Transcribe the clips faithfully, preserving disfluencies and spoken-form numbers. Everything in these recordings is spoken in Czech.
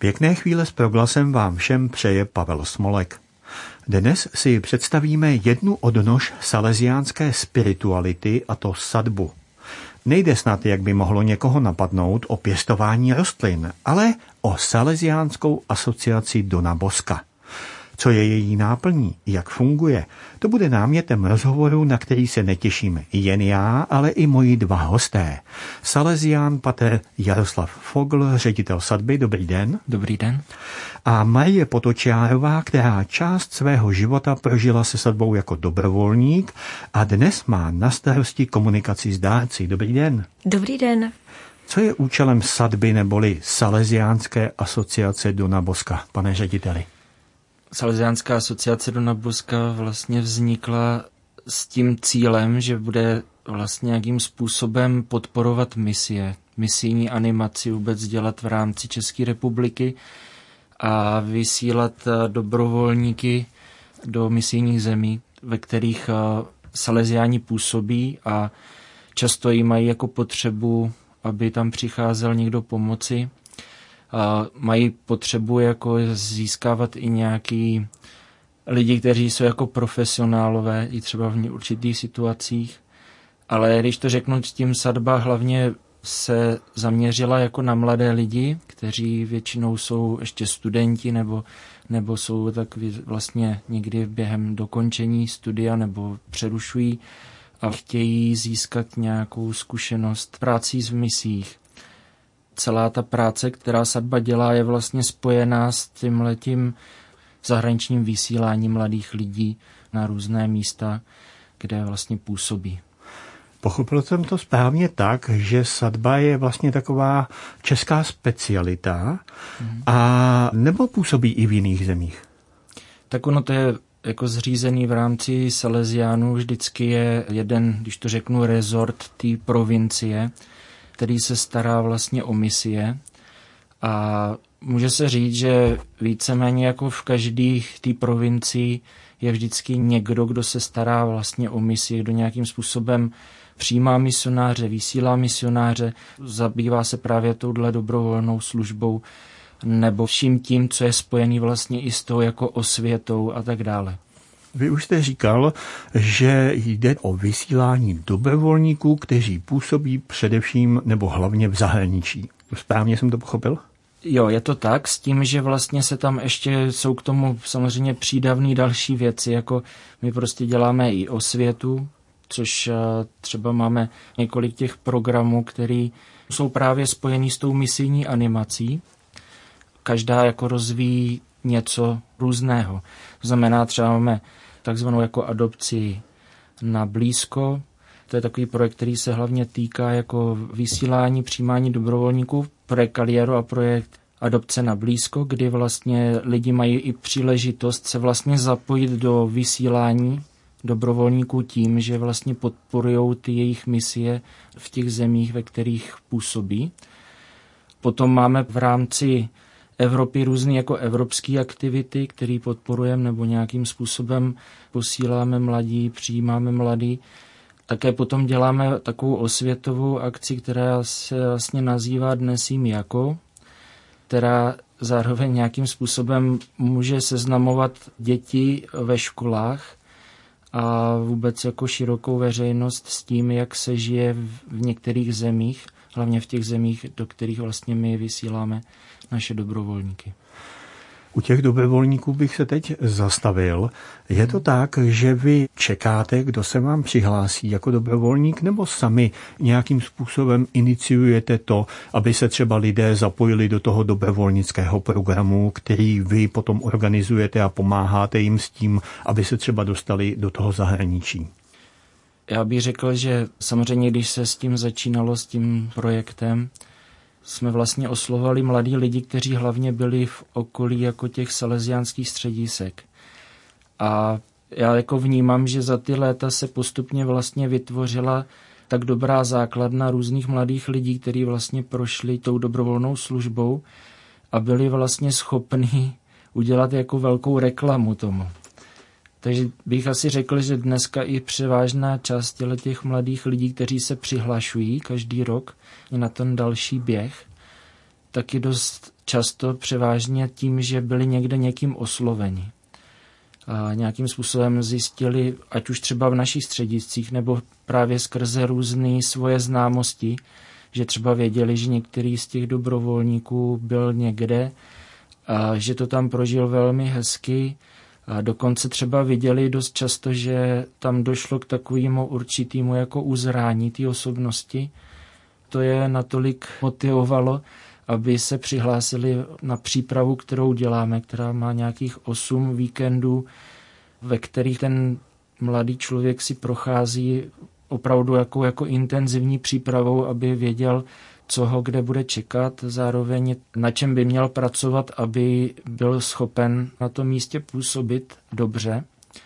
Pěkné chvíle s proglasem vám všem přeje Pavel Smolek. Dnes si představíme jednu odnož salesiánské spirituality, a to sadbu. Nejde snad, jak by mohlo někoho napadnout, o pěstování rostlin, ale o salesiánskou asociaci Dona Bosca. Co je její náplní, jak funguje, to bude námětem rozhovoru, na který se netěším jen já, ale i moji dva hosté. Salesián pater Jaroslav Fogl, ředitel sadby, dobrý den. Dobrý den. A Marie Potočárová, která část svého života prožila se sadbou jako dobrovolník a dnes má na starosti komunikaci s dárci. Dobrý den. Dobrý den. Co je účelem sadby neboli Salesiánské asociace Dona Bosca, pane řediteli? Salesiánská asociace Dona Bosca vlastně vznikla s tím cílem, že bude vlastně nějakým způsobem podporovat misie, misijní animaci vůbec dělat v rámci České republiky a vysílat dobrovolníky do misijních zemí, ve kterých salesiáni působí a často jí mají jako potřebu, aby tam přicházel někdo pomoci. A mají potřebu jako získávat i nějaký lidi, kteří jsou jako profesionálové i třeba v určitých situacích. Ale když to řeknu, s tím sadba hlavně se zaměřila jako na mladé lidi, kteří většinou jsou ještě studenti nebo, nebo jsou tak vlastně někdy během dokončení studia nebo přerušují a chtějí získat nějakou zkušenost prací v misích. Celá ta práce, která sadba dělá, je vlastně spojená s tímhletím zahraničním vysíláním mladých lidí na různé místa, kde vlastně působí. Pochopil jsem to správně tak, že sadba je vlastně taková česká specialita hmm. a nebo působí i v jiných zemích? Tak ono to je jako zřízený v rámci Salesiánů, vždycky je jeden, když to řeknu, rezort té provincie, který se stará vlastně o misie a může se říct, že víceméně jako v každé té provincii je vždycky někdo, kdo se stará vlastně o misie, kdo nějakým způsobem přijímá misionáře, vysílá misionáře, zabývá se právě touhle dobrovolnou službou nebo vším tím, co je spojený vlastně i s tou jako osvětou a tak dále. Vy už jste říkal, že jde o vysílání dobrovolníků, kteří působí především nebo hlavně v zahraničí. Správně jsem to pochopil? Jo, je to tak, s tím, že vlastně se tam ještě jsou k tomu samozřejmě přídavné další věci, jako my prostě děláme i osvětu, což třeba máme několik těch programů, které jsou právě spojený s tou misijní animací. Každá jako rozvíjí něco různého. To znamená, třeba máme takzvanou jako adopci na blízko. To je takový projekt, který se hlavně týká jako vysílání, přijímání dobrovolníků, projekt Kaliero a projekt adopce na blízko, kdy vlastně lidi mají i příležitost se vlastně zapojit do vysílání dobrovolníků tím, že vlastně podporujou ty jejich misie v těch zemích, ve kterých působí. Potom máme v rámci Evropy různé jako evropské aktivity, které podporujeme nebo nějakým způsobem posíláme mladí, přijímáme mladí. Také potom děláme takovou osvětovou akci, která se vlastně nazývá Dnes jim jako, která zároveň nějakým způsobem může seznamovat děti ve školách a vůbec jako širokou veřejnost s tím, jak se žije v některých zemích, hlavně v těch zemích, do kterých vlastně my vysíláme naše dobrovolníky. U těch dobrovolníků bych se teď zastavil. Je to tak, že vy čekáte, kdo se vám přihlásí jako dobrovolník, nebo sami nějakým způsobem iniciujete to, aby se třeba lidé zapojili do toho dobrovolnického programu, který vy potom organizujete a pomáháte jim s tím, aby se třeba dostali do toho zahraničí? Já bych řekl, že samozřejmě, když se s tím začínalo, s tím projektem, jsme vlastně oslovovali mladí lidi, kteří hlavně byli v okolí jako těch salesiánských středisek. A já jako vnímám, že za ty léta se postupně vlastně vytvořila tak dobrá základna různých mladých lidí, kteří vlastně prošli tou dobrovolnou službou a byli vlastně schopní udělat jako velkou reklamu tomu. Takže bych asi řekl, že dneska i převážná část těch mladých lidí, kteří se přihlašují každý rok na ten další běh, tak je dost často převážně tím, že byli někde někým osloveni. A nějakým způsobem zjistili, ať už třeba v našich střediscích, nebo právě skrze různé svoje známosti, že třeba věděli, že některý z těch dobrovolníků byl někde a že to tam prožil velmi hezky. A dokonce třeba viděli dost často, že tam došlo k takovému určitému jako uzrání té osobnosti. To je natolik motivovalo, aby se přihlásili na přípravu, kterou děláme, která má nějakých osm víkendů, ve kterých ten mladý člověk si prochází opravdu jako, jako intenzivní přípravou, aby věděl, co ho kde bude čekat, zároveň na čem by měl pracovat, aby byl schopen na tom místě působit dobře.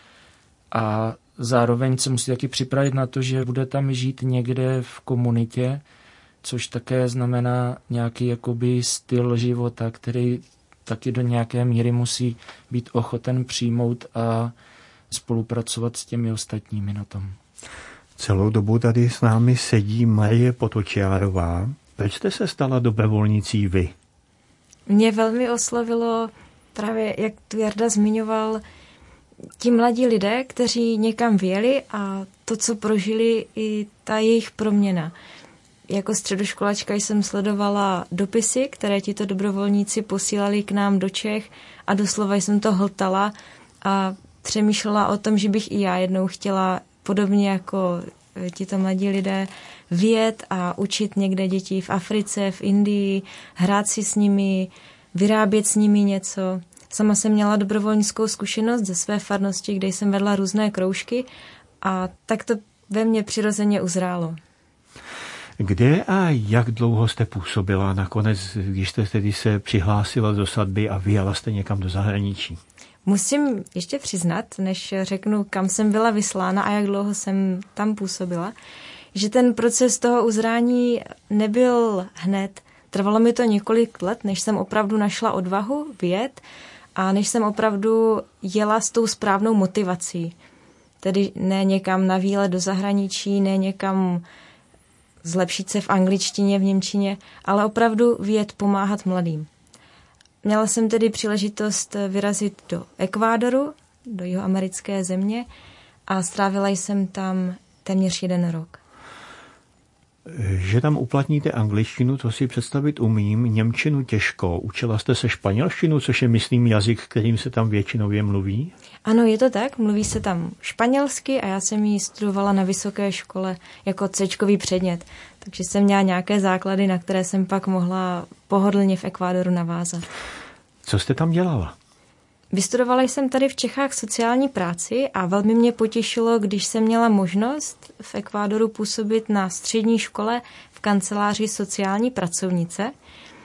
A zároveň se musí taky připravit na to, že bude tam žít někde v komunitě, což také znamená nějaký jakoby styl života, který taky do nějaké míry musí být ochoten přijmout a spolupracovat s těmi ostatními na tom. Celou dobu tady s námi sedí Marie Potočárová. Proč jste se stala dobrovolnicí vy? Mě velmi oslovilo právě, jak tu Jarda zmiňoval, ti mladí lidé, kteří někam vyjeli a to, co prožili, i ta jejich proměna. Jako středoškolačka jsem sledovala dopisy, které tito dobrovolníci posílali k nám do Čech a doslova jsem to hltala a přemýšlela o tom, že bych i já jednou chtěla podobně jako tito mladí lidé vyjet a učit někde děti v Africe, v Indii, hrát si s nimi, vyrábět s nimi něco. Sama jsem měla dobrovolnickou zkušenost ze své farnosti, kde jsem vedla různé kroužky a tak to ve mně přirozeně uzrálo. Kde a jak dlouho jste působila nakonec, když jste tedy se přihlásila do sadby a vyjela jste někam do zahraničí? Musím ještě přiznat, než řeknu, kam jsem byla vyslána a jak dlouho jsem tam působila, že ten proces toho uzrání nebyl hned. Trvalo mi to několik let, než jsem opravdu našla odvahu vyjet a než jsem opravdu jela s tou správnou motivací. Tedy ne někam na výlet do zahraničí, ne někam zlepšit se v angličtině, v němčině, ale opravdu vyjet pomáhat mladým. Měla jsem tedy příležitost vyrazit do Ekvádoru, do jihoamerické země a strávila jsem tam téměř jeden rok. Že tam uplatníte angličtinu, to si představit umím, němčinu těžko. Učila jste se španělštinu, což je, myslím, jazyk, kterým se tam většinově mluví? Ano, je to tak, mluví se tam španělsky a já jsem ji studovala na vysoké škole jako céčkový předmět. Takže jsem měla nějaké základy, na které jsem pak mohla pohodlně v Ekvádoru navázat. Co jste tam dělala? Vystudovala jsem tady v Čechách sociální práci a velmi mě potěšilo, když jsem měla možnost v Ekvádoru působit na střední škole v kanceláři sociální pracovnice.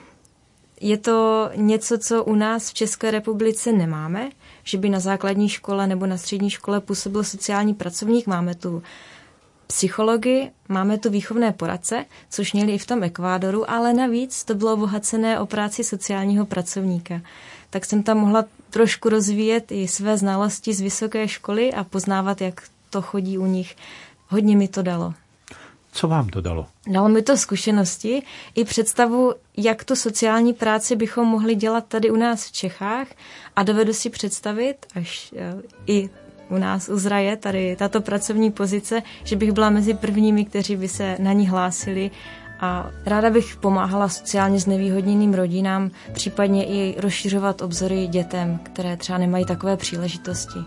Je to něco, co u nás v České republice nemáme, že by na základní škole nebo na střední škole působil sociální pracovník. Máme tu psychologi, máme tu výchovné poradce, což měli i v tom Ekvádoru, ale navíc to bylo obohacené o práci sociálního pracovníka. Tak jsem tam mohla trošku rozvíjet i své znalosti z vysoké školy a poznávat, jak to chodí u nich. Hodně mi to dalo. Co vám to dalo? Dalo mi to zkušenosti i představu, jak tu sociální práci bychom mohli dělat tady u nás v Čechách a dovedu si představit, až i u nás uzraje tady tato pracovní pozice, že bych byla mezi prvními, kteří by se na ní hlásili a ráda bych pomáhala sociálně znevýhodněným rodinám, případně i rozšiřovat obzory dětem, které třeba nemají takové příležitosti.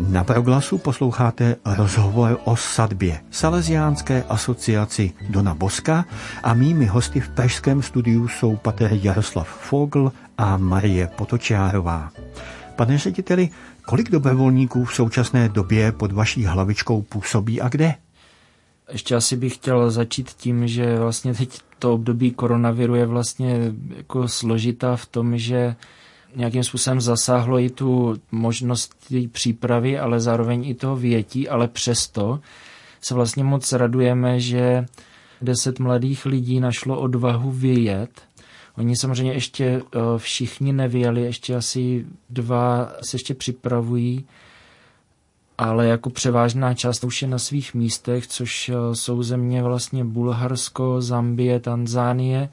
Na Proglasu posloucháte rozhovor o sadbě Salesiánské asociaci Dona Boska a mými hosty v pražském studiu jsou pater Jaroslav Fogl a Marie Potočárová. Pane řediteli, kolik dobrovolníků v současné době pod vaší hlavičkou působí a kde? Ještě asi bych chtěl začít tím, že vlastně teď to období koronaviru je vlastně jako složitá v tom, že nějakým způsobem zasáhlo i tu možnost té přípravy, ale zároveň i toho vyjetí, ale přesto se vlastně moc radujeme, že deset mladých lidí našlo odvahu vyjet. Oni samozřejmě ještě všichni nevyjeli, ještě asi dva se ještě připravují, ale jako převážná část už je na svých místech, což jsou země vlastně Bulharsko, Zambie, Tanzánie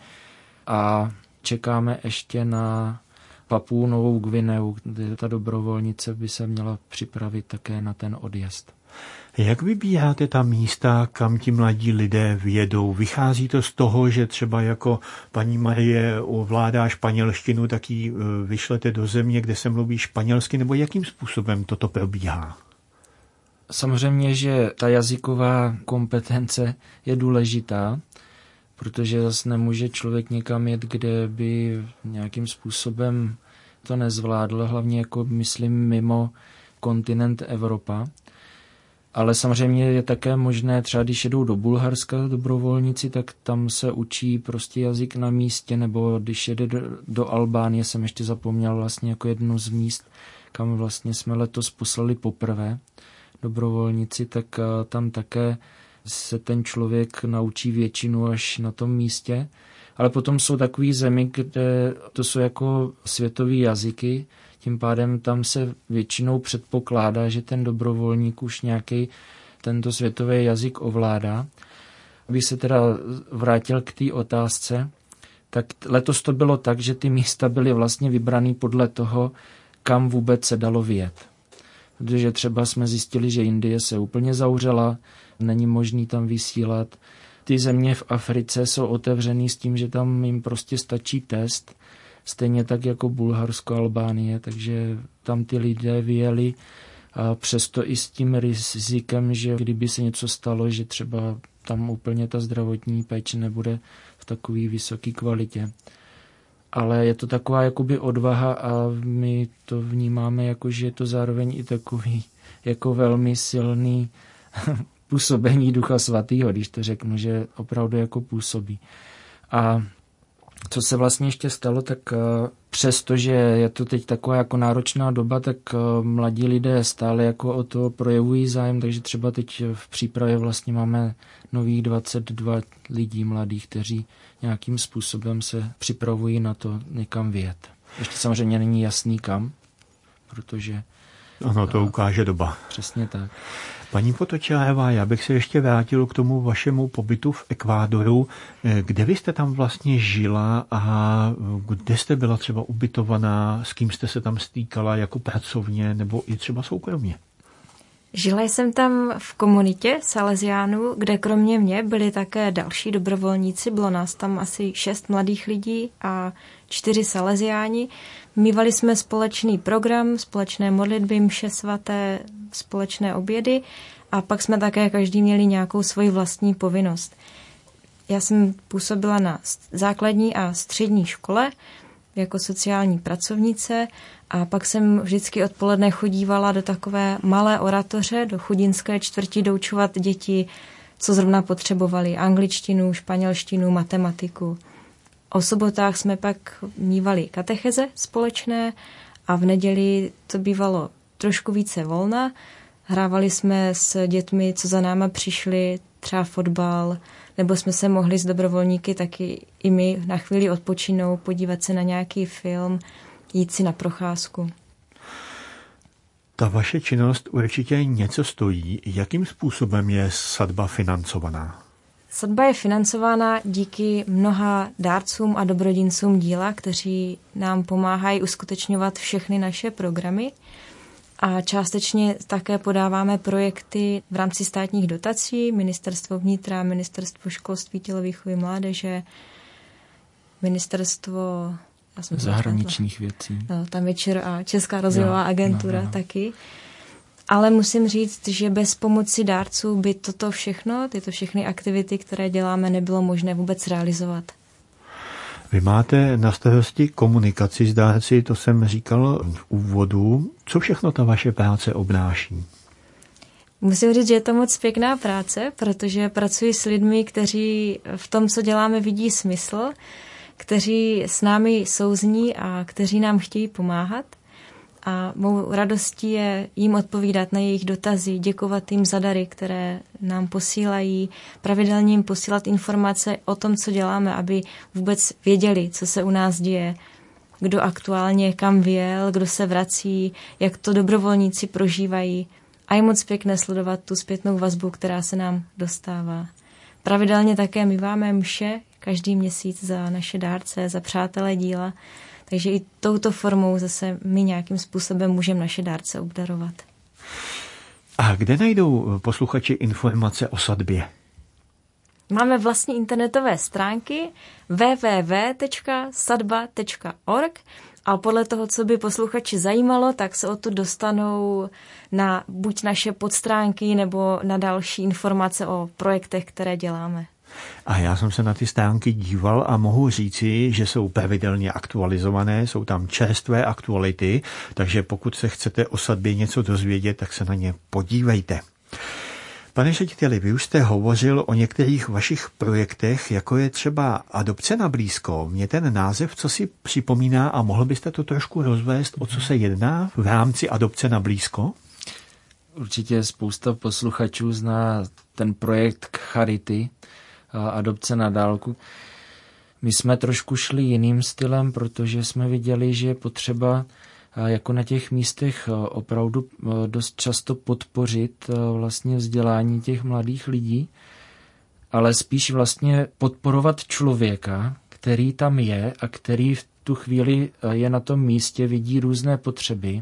a čekáme ještě na Papuu Novou Gvineu, kde ta dobrovolnice by se měla připravit také na ten odjezd. Jak vybíráte ta místa, kam ti mladí lidé vyjedou? Vychází to z toho, že třeba jako paní Marie ovládá španělštinu, tak ji vyšlete do země, kde se mluví španělsky, nebo jakým způsobem toto probíhá? Samozřejmě, že ta jazyková kompetence je důležitá, protože zase nemůže člověk někam jet, kde by nějakým způsobem to nezvládl, hlavně jako myslím mimo kontinent Evropa. Ale samozřejmě je také možné, třeba když jedou do Bulharska dobrovolníci, tak tam se učí prostě jazyk na místě, nebo když jede do, do Albánie, jsem ještě zapomněl vlastně jako jedno z míst, kam vlastně jsme letos poslali poprvé dobrovolníci, tak tam také se ten člověk naučí většinu až na tom místě. Ale potom jsou takový zemi, kde to jsou jako světový jazyky, tím pádem tam se většinou předpokládá, že ten dobrovolník už nějaký tento světový jazyk ovládá. Abych se teda vrátil k té otázce, tak letos to bylo tak, že ty místa byly vlastně vybraný podle toho, kam vůbec se dalo vyjet. Protože třeba jsme zjistili, že Indie se úplně zavřela, není možný tam vysílat. Ty země v Africe jsou otevřený s tím, že tam jim prostě stačí test, stejně tak jako Bulharsko, Albánie, takže tam ty lidé vyjeli a přesto i s tím rizikem, že kdyby se něco stalo, že třeba tam úplně ta zdravotní péče nebude v takové vysoké kvalitě. Ale je to taková jakoby odvaha a my to vnímáme jako, že je to zároveň i takový jako velmi silný působení Ducha Svatého, když to řeknu, že opravdu jako působí. A co se vlastně ještě stalo, tak přestože je to teď taková jako náročná doba, tak mladí lidé stále jako o to projevují zájem, takže třeba teď v přípravě vlastně máme nových dvacet dva lidí mladých, kteří nějakým způsobem se připravují na to někam vyjet. Ještě samozřejmě není jasný kam, protože... Ano, to ukáže doba. Přesně tak. Paní Potočárová, já bych se ještě vrátil k tomu vašemu pobytu v Ekvádoru. Kde vy jste tam vlastně žila a kde jste byla třeba ubytovaná, s kým jste se tam stýkala jako pracovně nebo i třeba soukromně? Žila jsem tam v komunitě Salesiánů, kde kromě mě byli také další dobrovolníci. Bylo nás tam asi šest mladých lidí a čtyři Salesiáni. Mívali jsme společný program, společné modlitby, mše svaté, společné obědy a pak jsme také každý měli nějakou svoji vlastní povinnost. Já jsem působila na základní a střední škole jako sociální pracovnice a pak jsem vždycky odpoledne chodívala do takové malé oratoře, do chudinské čtvrti doučovat děti, co zrovna potřebovali, angličtinu, španělštinu, matematiku. O sobotách jsme pak mívali katecheze společné a v neděli to bývalo trošku více volna. Hrávali jsme s dětmi, co za náma přišli, třeba fotbal, nebo jsme se mohli s dobrovolníky taky i my na chvíli odpočinout, podívat se na nějaký film, jít si na procházku. Ta vaše činnost určitě něco stojí. Jakým způsobem je sadba financovaná? Sadba je financována díky mnoha dárcům a dobrodincům díla, kteří nám pomáhají uskutečňovat všechny naše programy. A částečně také podáváme projekty v rámci státních dotací, Ministerstvo vnitra, Ministerstvo školství, tělovýchovy, mládeže, Ministerstvo zahraničních věcí. No, tam je ČR a Česká rozvojová agentura no, no. taky. Ale musím říct, že bez pomoci dárců by toto všechno, tyto všechny aktivity, které děláme, nebylo možné vůbec realizovat. Vy máte na starosti komunikaci s dárci, to jsem říkal v úvodu. Co všechno ta vaše práce obnáší? Musím říct, že je to moc pěkná práce, protože pracuji s lidmi, kteří v tom, co děláme, vidí smysl, kteří s námi souzní a kteří nám chtějí pomáhat. A mou radostí je jim odpovídat na jejich dotazy, děkovat jim za dary, které nám posílají, pravidelně jim posílat informace o tom, co děláme, aby vůbec věděli, co se u nás děje, kdo aktuálně kam vyjel, kdo se vrací, jak to dobrovolníci prožívají. A je moc pěkné sledovat tu zpětnou vazbu, která se nám dostává. Pravidelně také míváme mše každý měsíc za naše dárce, za přátelé díla, takže i touto formou zase my nějakým způsobem můžeme naše dárce obdarovat. A kde najdou posluchači informace o sadbě? Máme vlastní internetové stránky w w w tečka sadba tečka org a podle toho, co by posluchači zajímalo, tak se odtud dostanou na buď naše podstránky nebo na další informace o projektech, které děláme. A já jsem se na ty stránky díval a mohu říci, že jsou pravidelně aktualizované, jsou tam čerstvé aktuality, takže pokud se chcete o sadbě něco dozvědět, tak se na ně podívejte. Pane řediteli, vy už jste hovořil o některých vašich projektech, jako je třeba Adopce na blízko. Mě ten název, co si připomíná, a mohl byste to trošku rozvést, o co se jedná v rámci Adopce na blízko? Určitě spousta posluchačů zná ten projekt Charity, Adopce na dálku. My jsme trošku šli jiným stylem, protože jsme viděli, že je potřeba jako na těch místech opravdu dost často podpořit vlastně vzdělání těch mladých lidí, ale spíš vlastně podporovat člověka, který tam je a který v tu chvíli je na tom místě, vidí různé potřeby.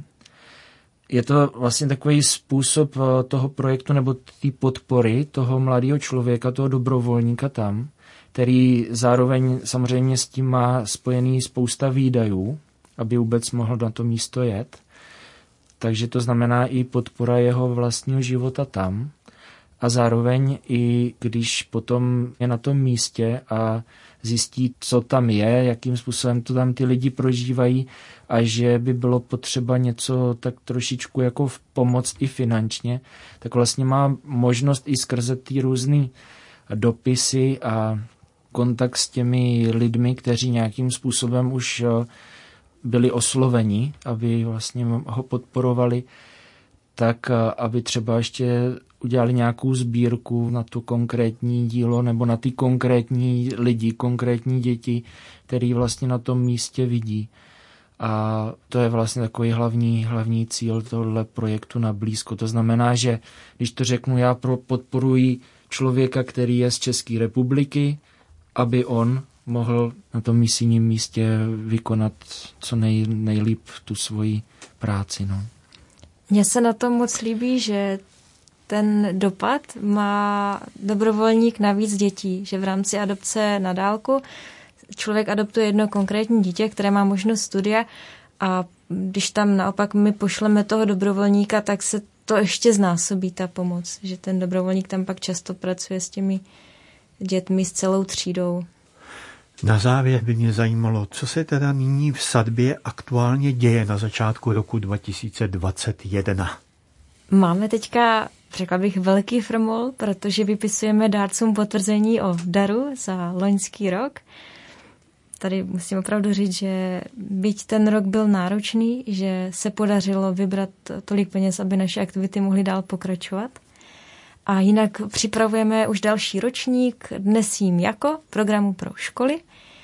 Je to vlastně takový způsob toho projektu nebo té podpory toho mladého člověka, toho dobrovolníka tam, který zároveň samozřejmě s tím má spojený spousta výdajů, aby vůbec mohl na to místo jet. Takže to znamená i podpora jeho vlastního života tam. A zároveň i když potom je na tom místě a zjistí, co tam je, jakým způsobem to tam ty lidi prožívají a že by bylo potřeba něco tak trošičku jako pomoct i finančně, tak vlastně má možnost i skrze ty různý dopisy a kontakt s těmi lidmi, kteří nějakým způsobem už byli osloveni, aby vlastně ho podporovali, tak aby třeba ještě udělali nějakou sbírku na to konkrétní dílo nebo na ty konkrétní lidi, konkrétní děti, který vlastně na tom místě vidí. A to je vlastně takový hlavní, hlavní cíl tohle projektu na blízko. To znamená, že když to řeknu, já podporuji člověka, který je z České republiky, aby on mohl na tom misijním místě vykonat co nej, nejlíp tu svoji práci. No. Mně se na tom moc líbí, že ten dopad má dobrovolník na víc dětí, že v rámci adopce na dálku člověk adoptuje jedno konkrétní dítě, které má možnost studia a když tam naopak my pošleme toho dobrovolníka, tak se to ještě znásobí ta pomoc, že ten dobrovolník tam pak často pracuje s těmi dětmi, s celou třídou. Na závěr by mě zajímalo, co se teda nyní v sadbě aktuálně děje na začátku roku dva tisíce dvacet jedna. Máme teďka, řekla bych, velký frmol, protože vypisujeme dárcům potvrzení o daru za loňský rok. Tady musím opravdu říct, že byť ten rok byl náročný, že se podařilo vybrat tolik peněz, aby naše aktivity mohly dál pokračovat. A jinak připravujeme už další ročník Dnes jím jako programu pro školy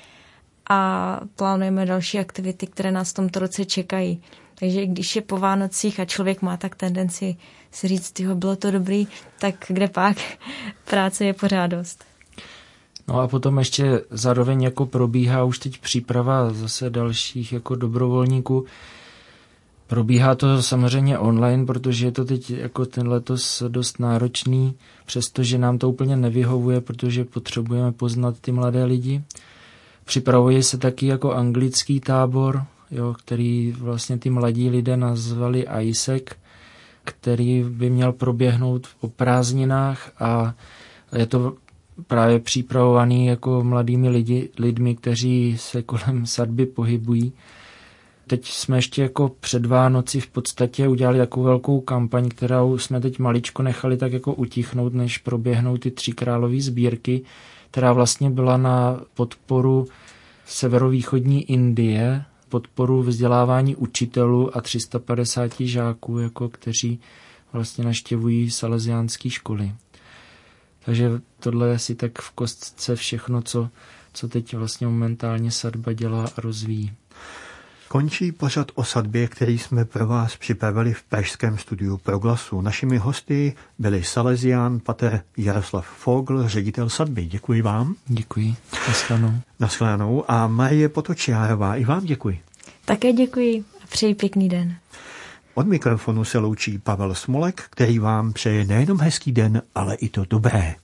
a plánujeme další aktivity, které nás v tomto roce čekají. Takže když je po Vánocích a člověk má tak tendenci si říct, tyho, bylo to dobrý, tak kde pak práce je pořád dost. No a potom ještě zároveň jako probíhá už teď příprava zase dalších jako dobrovolníků. Probíhá to samozřejmě online, protože je to teď jako ten letos dost náročný, přestože nám to úplně nevyhovuje, protože potřebujeme poznat ty mladé lidi. Připravuje se taky jako anglický tábor, jo, který vlastně ty mladí lidé nazvali I S E C který by měl proběhnout o prázdninách a je to právě připravovaný jako mladými lidi, lidmi, kteří se kolem svatby pohybují. Teď jsme ještě jako před Vánoci v podstatě udělali takovou velkou kampaň, kterou jsme teď maličko nechali tak jako utichnout, než proběhnou ty tři králové sbírky, která vlastně byla na podporu severovýchodní Indie, podporu vzdělávání učitelů a tři sta padesát žáků, jako kteří vlastně navštěvují salesiánské školy. Takže tohle je asi tak v kostce všechno, co, co teď vlastně momentálně svatba dělá a rozvíjí. Končí pořad o svatbě, který jsme pro vás připravili v pražském studiu Proglasu. Našimi hosty byli salesián pater Jaroslav Fogl, ředitel svatby. Děkuji vám. Děkuji. Naschledanou. Naschledanou. A Marie Potočiárová, i vám děkuji. Také děkuji a přeji pěkný den. Od mikrofonu se loučí Pavel Smolek, který vám přeje nejenom hezký den, ale i to dobré.